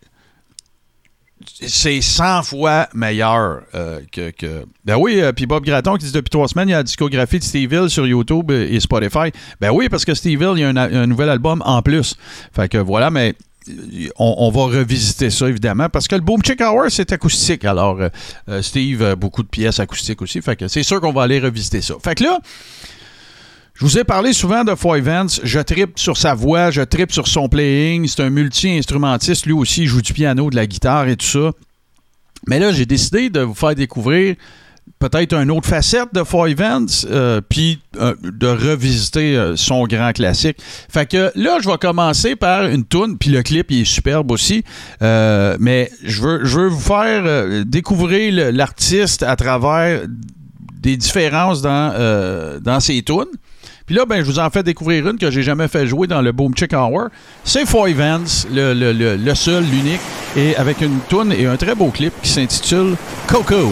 C'est cent fois meilleur euh, que, que... Ben oui, euh, puis Bob Gratton qui dit depuis trois semaines, il y a la discographie de Steve Hill sur YouTube et Spotify. Ben oui, parce que Steve Hill, il y a un, un nouvel album en plus. Fait que voilà, mais on, on va revisiter ça, évidemment, parce que le Boom Chick Hour, c'est acoustique. Alors, euh, Steve a beaucoup de pièces acoustiques aussi. Fait que c'est sûr qu'on va aller revisiter ça. Fait que là, je vous ai parlé souvent de Foy Vance. Je trippe sur sa voix, je trippe sur son playing. C'est un multi-instrumentiste. Lui aussi, il joue du piano, de la guitare et tout ça. Mais là, j'ai décidé de vous faire découvrir peut-être une autre facette de Foy Vance, euh, puis euh, de revisiter euh, son grand classique. Fait que là, je vais commencer par une toune, puis le clip, il est superbe aussi. Euh, mais je veux, je veux vous faire euh, découvrir le, l'artiste à travers des différences dans, euh, dans ses tounes. Puis là, ben, je vous en fais découvrir une que j'ai jamais fait jouer dans le Boom Chick Hour. C'est Foy Vance, le, le, le, le seul, l'unique, et avec une toune et un très beau clip qui s'intitule Coco.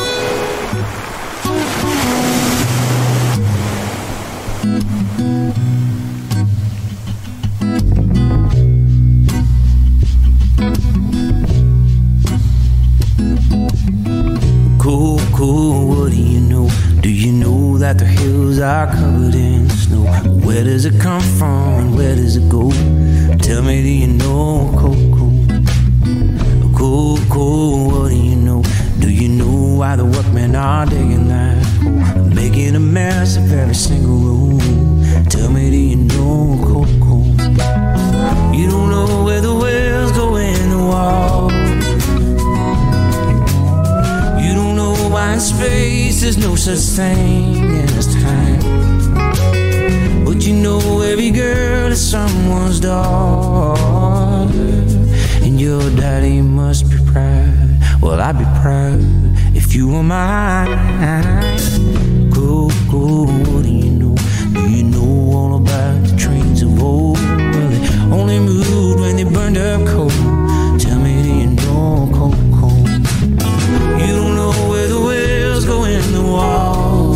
Coco, what do you know? Do you know that the hills are covered in snow? Where does it come from and where does it go? Tell me, do you know Coco? Coco, what do you know? Do you know why the workmen are digging that hole, making a mess of every single room? Tell me, do you know Coco? You don't know where the wells go in the wall. You don't know why in space there's no such thing as time. But you know every girl is someone's daughter, and your daddy must be proud. Well, I'd be proud if you were mine. Coco, what do you know? Do you know all about the trains of old? Well, they only moved when they burned up coal. Tell me, do you know Coco? You don't know where the wells go in the wall.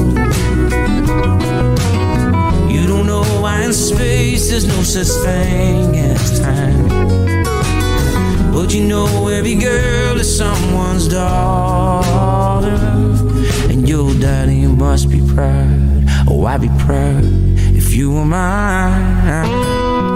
You don't know why in space there's no such thing as time. But you know every girl is someone's daughter, and your daddy must be proud. Oh, I'd be proud if you were mine.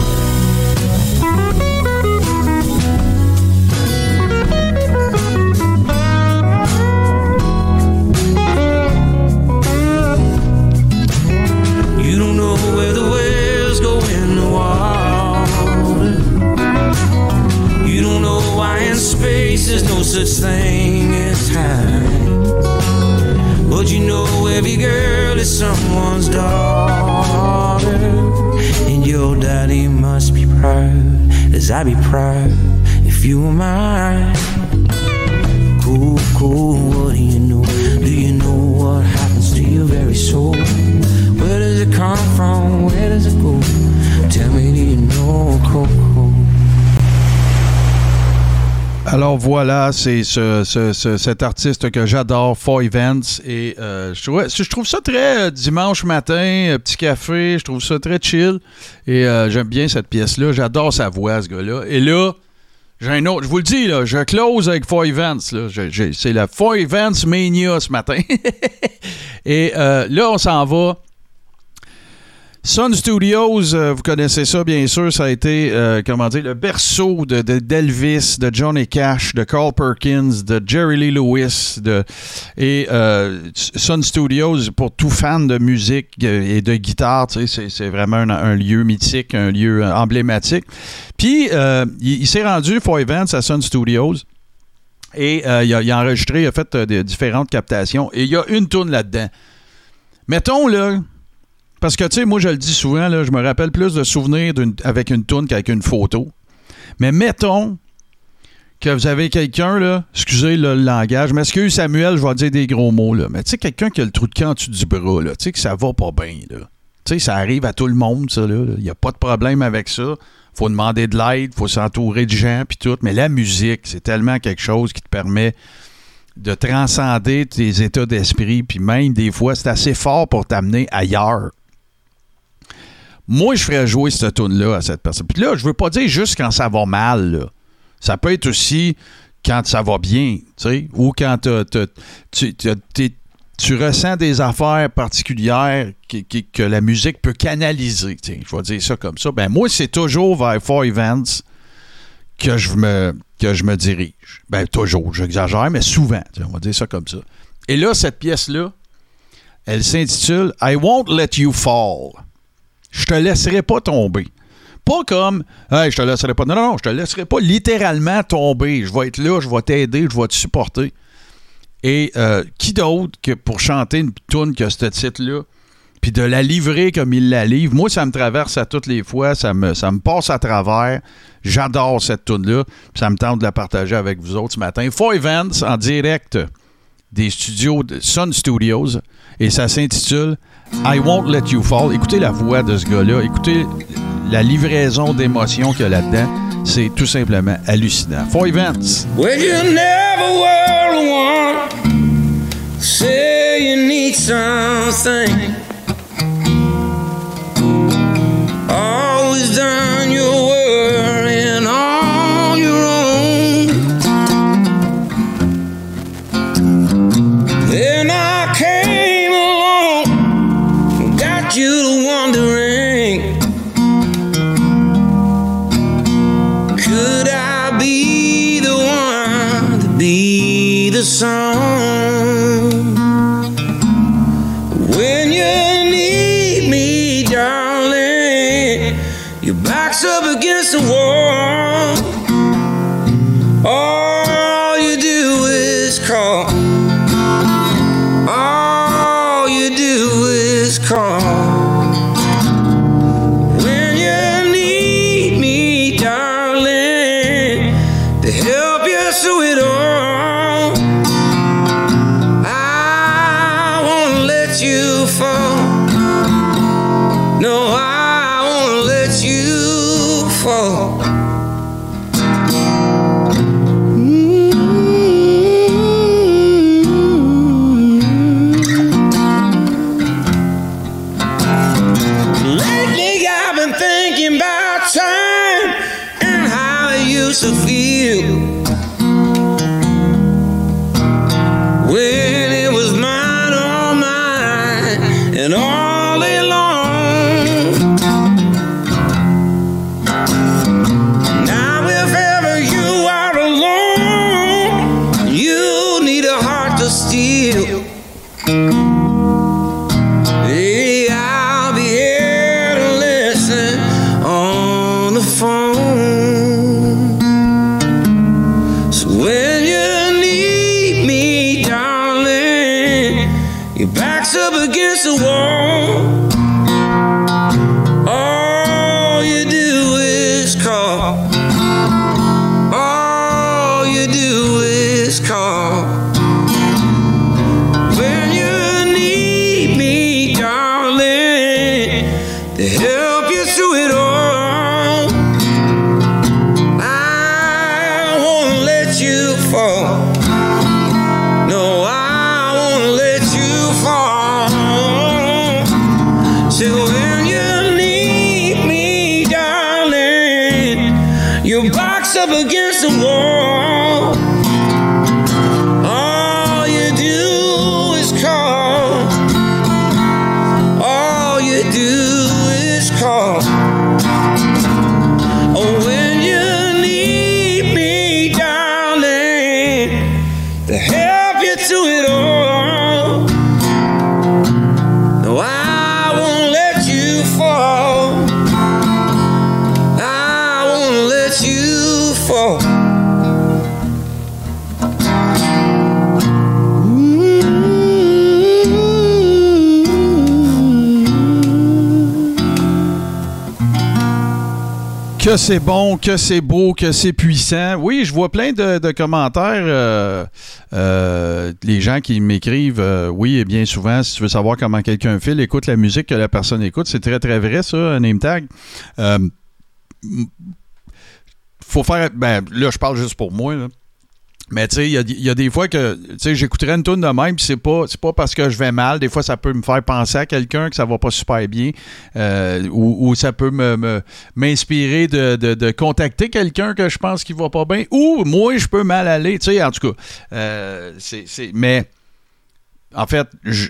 There's no such thing as time. But you know every girl is someone's daughter, and your daddy must be proud, as I'd be proud if you were mine. Cool, cool, what do you know? Do you know what happens to your very soul? Where does it come from? Where does it go? Tell me, do you know Coco? Alors voilà, c'est ce, ce, ce, cet artiste que j'adore, Foy Vance, et euh, je, trouve, je trouve ça très euh, dimanche matin, euh, petit café, je trouve ça très chill, et euh, j'aime bien cette pièce-là, j'adore sa voix, ce gars-là. Et là, j'ai un autre, je vous le dis, là, je close avec Foy Vance, là, j'ai, j'ai, c'est la Foy Vance Mania ce matin. Et euh, là, on s'en va. Sun Studios, euh, vous connaissez ça bien sûr, ça a été, euh, comment dire, le berceau de, de, d'Elvis, de Johnny Cash, de Carl Perkins, de Jerry Lee Lewis, de, et euh, Sun Studios, pour tout fan de musique et de guitare, tu sais, c'est, c'est vraiment un, un lieu mythique, un lieu emblématique. Puis, euh, il, il s'est rendu, Foy Vance, à Sun Studios, et euh, il, a, il a enregistré, il a fait euh, des différentes captations, et il y a une tourne là-dedans. Mettons, là, parce que, tu sais, moi, je le dis souvent, là, je me rappelle plus de souvenirs d'une, avec une toune qu'avec une photo. Mais mettons que vous avez quelqu'un, là, excusez le langage, mais excuse Samuel, je vais dire des gros mots, là. Mais tu sais, quelqu'un qui a le trou de cul en dessous du bras, là, tu sais, que ça va pas bien, là. Tu sais, ça arrive à tout le monde, ça, là. Il n'y a pas de problème avec ça. Faut demander de l'aide, faut s'entourer de gens, puis tout. Mais la musique, c'est tellement quelque chose qui te permet de transcender tes états d'esprit, puis même, des fois, c'est assez fort pour t'amener ailleurs. moi, je ferais jouer cette tune-là à cette personne. Puis là, je veux pas dire juste quand ça va mal, là. Ça peut être aussi quand ça va bien, tu sais, ou quand t'as, t'as, tu, t'as, t'es, tu ressens des affaires particulières qui, qui, que la musique peut canaliser, tu sais, je vais dire ça comme ça. Ben moi, c'est toujours vers Four Events que je me, que je me dirige. Ben toujours, j'exagère, mais souvent, tu sais, on va dire ça comme ça. Et là, cette pièce-là, elle s'intitule « I won't let you fall ». Je te laisserai pas tomber. Pas comme « Hey, je te laisserai pas ». Non, non, non, je te laisserai pas littéralement tomber. Je vais être là, je vais t'aider, je vais te supporter. Et euh, qui d'autre que pour chanter une toune que ce titre-là, puis de la livrer comme il la livre. Moi, ça me traverse à toutes les fois, ça me, ça me passe à travers. J'adore cette toune-là, puis ça me tente de la partager avec vous autres ce matin. Four Events en direct des studios de Sun Studios, et ça s'intitule « I Won't Let You Fall ». Écoutez la voix de ce gars-là, écoutez la livraison d'émotions qu'il y a là-dedans. C'est tout simplement hallucinant. Four Events. Well, you never were one. Say you need something. Always done your worrying on your own. Then I came along, got you to wondering, could I be the one to be the song? When you need me, darling, your back's up against the wall. All you do is call. All you do is call. When you need me, darling, to help you through it all, I won't let you fall. No, I won't let you fall. Lately I've been thinking about time and how it used to feel when it was mine, all mine, and all day long. Now if ever you are alone, you need a heart to steal. Hey, I'll be here to listen on the phone. So when you need me, darling, your back's up against the wall. All you do is call. All you do is call. When you need me, darling, to help you through it all, I won't let you fall. No, I won't let you fall. So when you need me, darling, your back's up against the wall. All you do is call. All you do is call. Oh, when you need me, darling, to help you through it all. No, I won't let you fall. I won't let you fall. Que c'est bon, que c'est beau, que c'est puissant. Oui, je vois plein de, de commentaires. Euh, euh, les gens qui m'écrivent, euh, oui, et bien souvent, si tu veux savoir comment quelqu'un file, écoute la musique que la personne écoute. C'est très, très vrai, ça, un name tag. Euh, faut faire... Ben, là, je parle juste pour moi, là. Mais tu sais, il y a, y a des fois que tu sais, j'écouterais une tune de même, puis c'est pas, c'est pas parce que je vais mal. Des fois, ça peut me faire penser à quelqu'un que ça va pas super bien, euh, ou, ou ça peut me, me, m'inspirer de, de, de contacter quelqu'un que je pense qu'il va pas bien, ou moi, je peux mal aller. Tu sais, en tout cas, euh, c'est, c'est, mais en fait, je,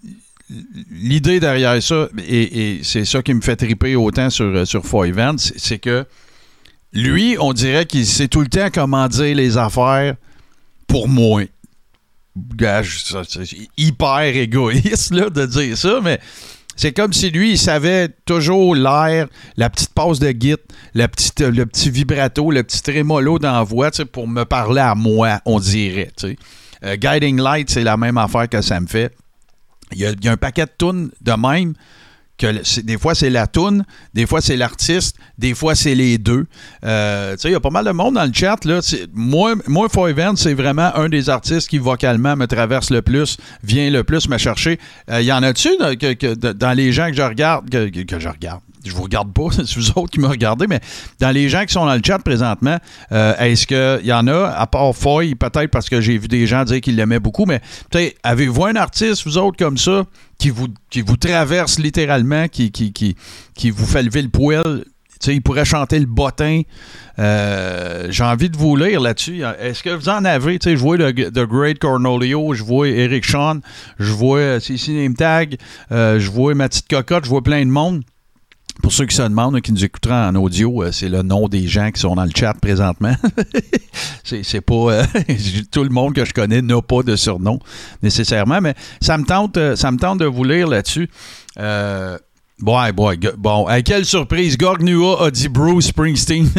l'idée derrière ça, et, et c'est ça qui me fait triper autant sur, sur Foy Vance, c'est, c'est que lui, on dirait qu'il sait tout le temps comment dire les affaires pour moi. Gage, ça, c'est hyper égoïste là, de dire ça, mais c'est comme si lui, il savait toujours l'air, la petite passe de guitare, la petite, le petit vibrato, le petit trémolo dans la voix, pour me parler à moi, on dirait. Euh, Guiding Light, c'est la même affaire que ça me fait. Il y a, il y a un paquet de tunes de même. Que c'est, des fois, c'est la toune, des fois, c'est l'artiste, des fois, c'est les deux. Euh, tu sais, il y a pas mal de monde dans le chat. Là. Moi, moi Foy Vance, c'est vraiment un des artistes qui, vocalement, me traverse le plus, vient le plus me chercher. Il euh, y en a-tu que, que, dans les gens que je regarde, que, que, que je regarde? Je vous regarde pas, c'est vous autres qui me regardez, mais dans les gens qui sont dans le chat présentement, euh, est-ce qu'il y en a, à part Foy, peut-être parce que j'ai vu des gens dire qu'ils l'aimaient beaucoup, mais peut-être, avez-vous un artiste, vous autres, comme ça, qui vous, qui vous traverse littéralement, qui, qui, qui, qui vous fait lever le poil? Tu sais, il pourrait chanter le bottin. Euh, j'ai envie de vous lire là-dessus. Est-ce que vous en avez? Tu sais, je vois le, The Great Cornolio, je vois Eric Sean, je vois C C Name Tag, euh, je vois ma petite cocotte, je vois plein de monde. Pour ceux qui se demandent, qui nous écouteront en audio, euh, c'est le nom des gens qui sont dans le chat présentement. c'est, c'est pas... Euh, tout le monde que je connais n'a pas de surnom, nécessairement, mais ça me tente, euh, ça me tente de vous lire là-dessus. Euh, bon, bon, bon, à quelle surprise, Gorgnua a dit Bruce Springsteen.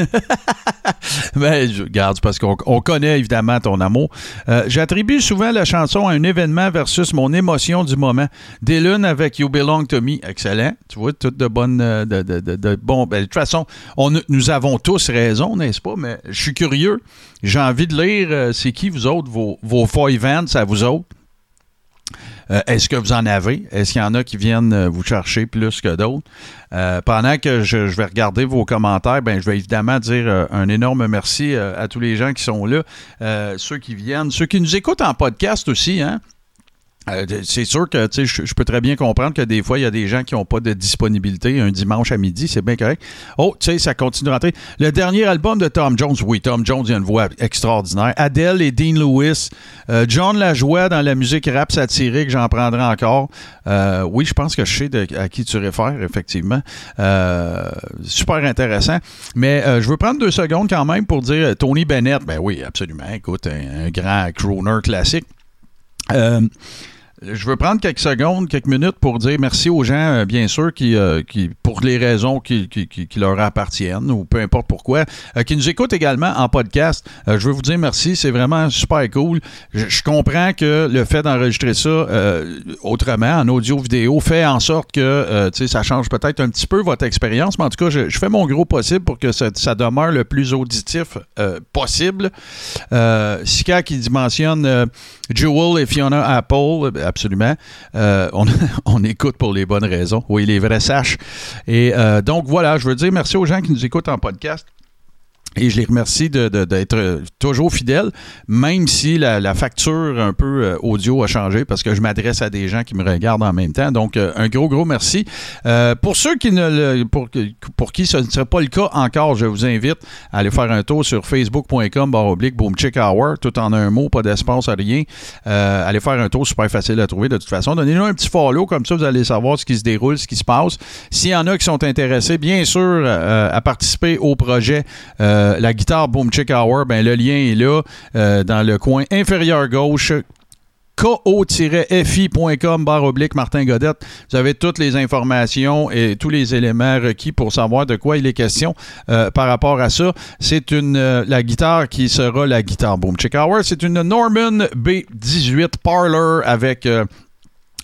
Ben, je regarde, c'est parce qu'on on connaît évidemment ton amour. Euh, j'attribue souvent la chanson à un événement versus mon émotion du moment. Dylan avec You Belong to Me, excellent. Tu vois, toutes de bonnes, de, de, de, de bon. Ben, de toute façon, on, nous avons tous raison, n'est-ce pas? Mais je suis curieux. J'ai envie de lire. Euh, c'est qui vous autres, vos, vos Foy Vance à vous autres? Euh, est-ce que vous en avez? Est-ce qu'il y en a qui viennent euh, vous chercher plus que d'autres? Euh, pendant que je, je vais regarder vos commentaires, ben, je vais évidemment dire euh, un énorme merci euh, à tous les gens qui sont là, euh, ceux qui viennent, ceux qui nous écoutent en podcast aussi, hein? Euh, c'est sûr que je, je peux très bien comprendre que des fois, il y a des gens qui n'ont pas de disponibilité un dimanche à midi, c'est bien correct. Oh, tu sais, ça continue de rentrer. Le dernier album de Tom Jones, oui, Tom Jones, il a une voix extraordinaire. Adele et Dean Lewis. Euh, John Lajoie dans la musique rap satirique, j'en prendrai encore. Euh, oui, je pense que je sais de, à qui tu réfères, effectivement. Euh, super intéressant. Mais euh, je veux prendre deux secondes quand même pour dire Tony Bennett. Ben oui, absolument. Écoute, un, un grand crooner classique. Euh, Je veux prendre quelques secondes, quelques minutes pour dire merci aux gens, euh, bien sûr, qui, euh, qui pour les raisons qui, qui, qui, qui leur appartiennent ou peu importe pourquoi, euh, qui nous écoutent également en podcast. Euh, je veux vous dire merci, c'est vraiment super cool. Je, je comprends que le fait d'enregistrer ça euh, autrement, en audio-vidéo, fait en sorte que euh, tu sais, ça change peut-être un petit peu votre expérience, mais en tout cas, je, je fais mon gros possible pour que ça, ça demeure le plus auditif euh, possible. Euh, Sika qui mentionne euh, Jewel et Fiona Apple, absolument. Euh, on, on écoute pour les bonnes raisons. Oui, les vrais saches. Et euh, donc, voilà, je veux dire merci aux gens qui nous écoutent en podcast. Et je les remercie de, de, d'être toujours fidèles, même si la, la facture un peu euh, audio a changé, parce que je m'adresse à des gens qui me regardent en même temps. Donc, euh, un gros, gros merci. Euh, pour ceux qui ne le, pour, pour qui ce ne serait pas le cas encore, je vous invite à aller faire un tour sur facebook point com barre oblique Boom Chick Hour, tout en un mot, pas d'espace, rien. Euh, allez faire un tour, super facile à trouver de toute façon. Donnez-nous un petit follow, comme ça vous allez savoir ce qui se déroule, ce qui se passe. S'il y en a qui sont intéressés, bien sûr, euh, à participer au projet euh, la guitare Boom Chick Hour, ben le lien est là, euh, dans le coin inférieur gauche, ko-fi point com barre oblique Martin Godette. Vous avez toutes les informations et tous les éléments requis pour savoir de quoi il est question euh, par rapport à ça. C'est une euh, la guitare qui sera la guitare Boom Chick Hour. C'est une Norman B dix-huit Parlor avec... Euh,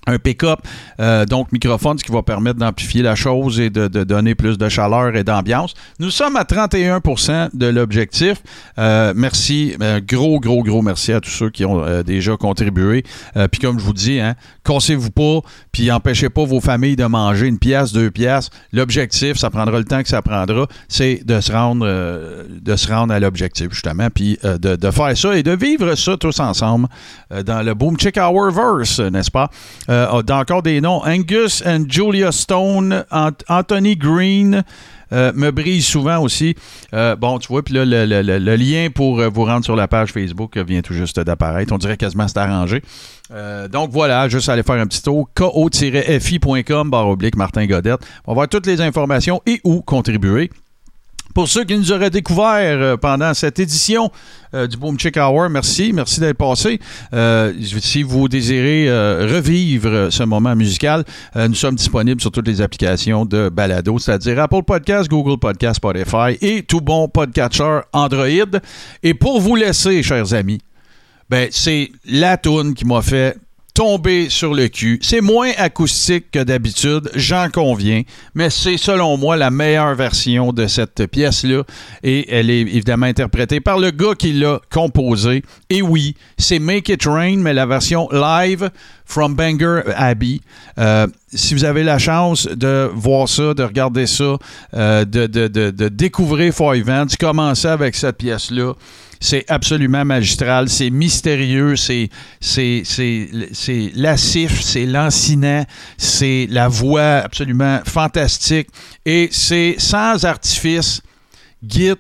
Un pick-up, euh, donc microphone, ce qui va permettre d'amplifier la chose et de, de donner plus de chaleur et d'ambiance. Nous sommes à trente et un pour cent de l'objectif. Euh, merci, euh, gros, gros, gros merci à tous ceux qui ont euh, déjà contribué. Euh, puis comme je vous dis, hein, cassez-vous pas, puis empêchez pas vos familles de manger une pièce, deux pièces. L'objectif, ça prendra le temps que ça prendra, c'est de se rendre, euh, de se rendre à l'objectif, justement, puis euh, de, de faire ça et de vivre ça tous ensemble euh, dans le Boom Chick Hour verse, n'est-ce pas? Euh, Euh, encore des noms. Angus and Julia Stone, Ant- Anthony Green euh, me brise souvent aussi. Euh, bon, tu vois, puis là, le, le, le, le lien pour euh, vous rendre sur la page Facebook vient tout juste d'apparaître. On dirait quasiment c'est arrangé. Euh, donc voilà, juste aller faire un petit tour. ko tiret fi point com barre oblique Martin Godette. On va voir toutes les informations et où contribuer. Pour ceux qui nous auraient découvert euh, pendant cette édition euh, du Boom Chick Hour, merci, merci d'être passé. Euh, si vous désirez euh, revivre ce moment musical, euh, nous sommes disponibles sur toutes les applications de balado, c'est-à-dire Apple Podcasts, Google Podcasts, Spotify et tout bon podcatcher Android. Et pour vous laisser, chers amis, ben c'est la toune qui m'a fait tomber sur le cul. C'est moins acoustique que d'habitude, j'en conviens, mais c'est selon moi la meilleure version de cette pièce-là et elle est évidemment interprétée par le gars qui l'a composée. Et oui, c'est Make It Rain, mais la version live from Bangor Abbey. Euh, si vous avez la chance de voir ça, de regarder ça, euh, de, de, de, de découvrir Four Events, commencez avec cette pièce-là. C'est absolument magistral, c'est mystérieux, c'est, c'est, c'est, c'est lascif, c'est lancinant, c'est la voix absolument fantastique et c'est sans artifice, git,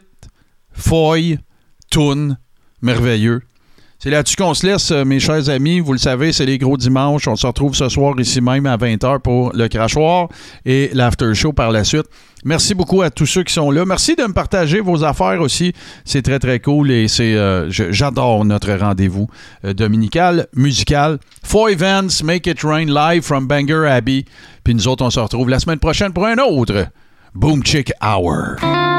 foy, tune, merveilleux. C'est là-dessus qu'on se laisse, mes chers amis. Vous le savez, c'est les gros dimanches. On se retrouve ce soir ici même à vingt heures pour le crachoir et l'after show par la suite. Merci beaucoup à tous ceux qui sont là. Merci de me partager vos affaires aussi. C'est très, très cool et c'est, euh, je, j'adore notre rendez-vous euh, dominical, musical. Four Events, Make It Rain, live from Bangor Abbey. Puis nous autres, on se retrouve la semaine prochaine pour un autre Boom Chick Hour.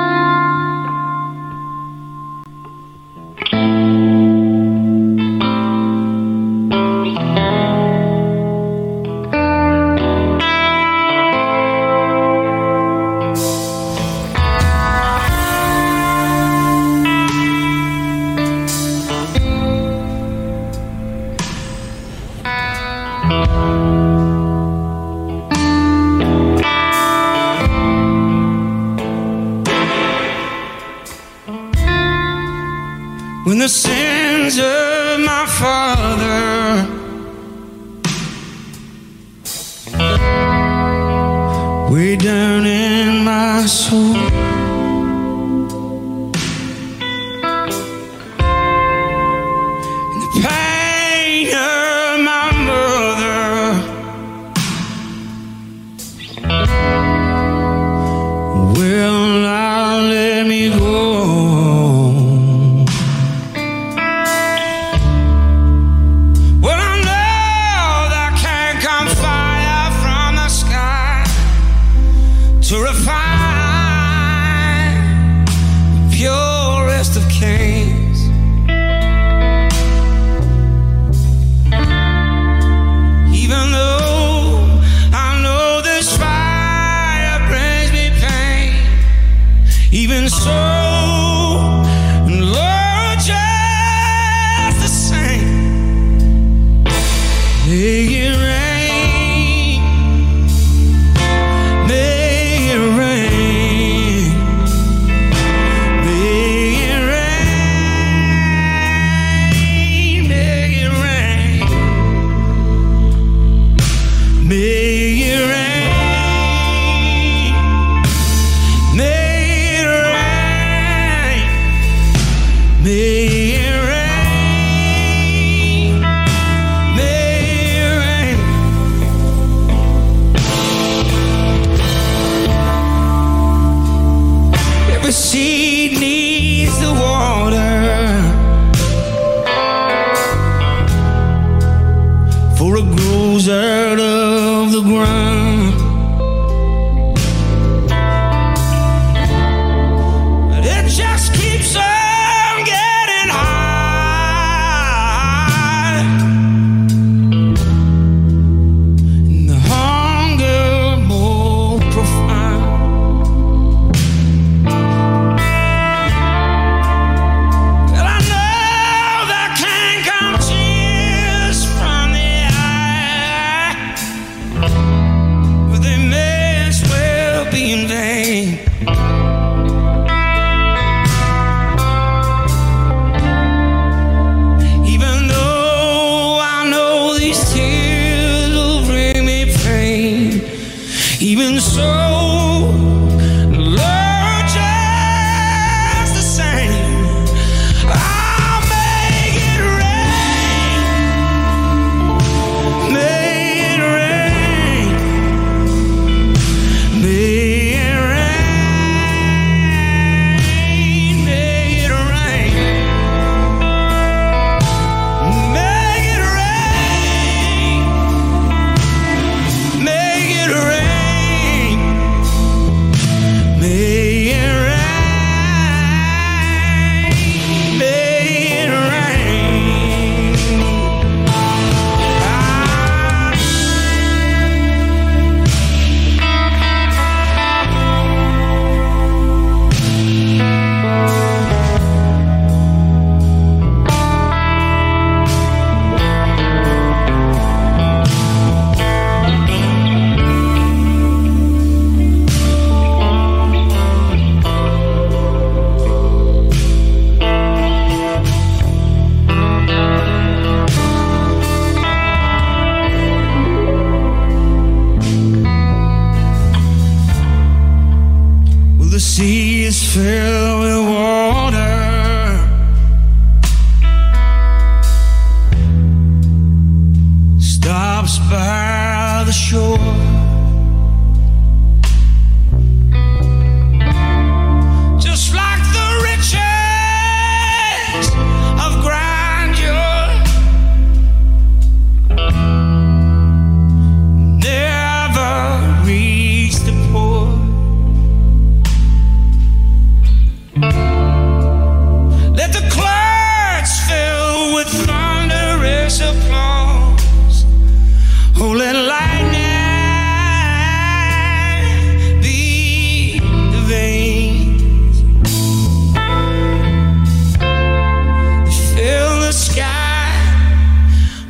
When the sins of my father way down in my soul, and the pain of my mother will not let me go. To refine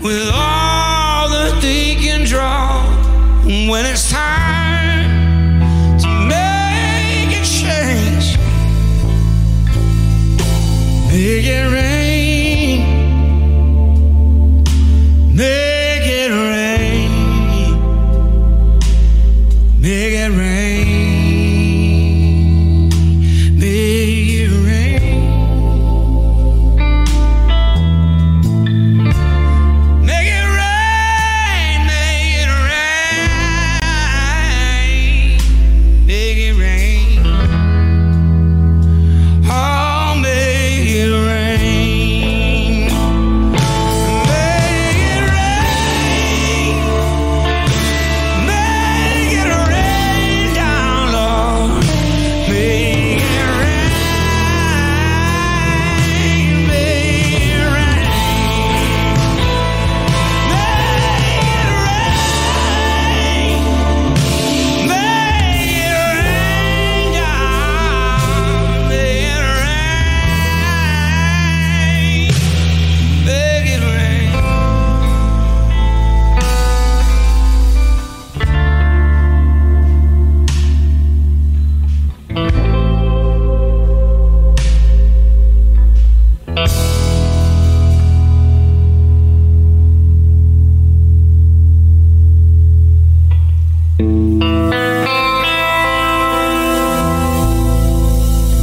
with all that they can draw. When it's time to make a change, make it rain, make it rain, make it rain, make it rain. Make it rain, make it rain, make it rain. Oh, make it rain. Make it rain. Make it rain down, Lord. Make it rain. Make it rain.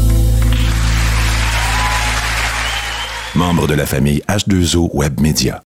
Membre de la famille H deux O Web Média.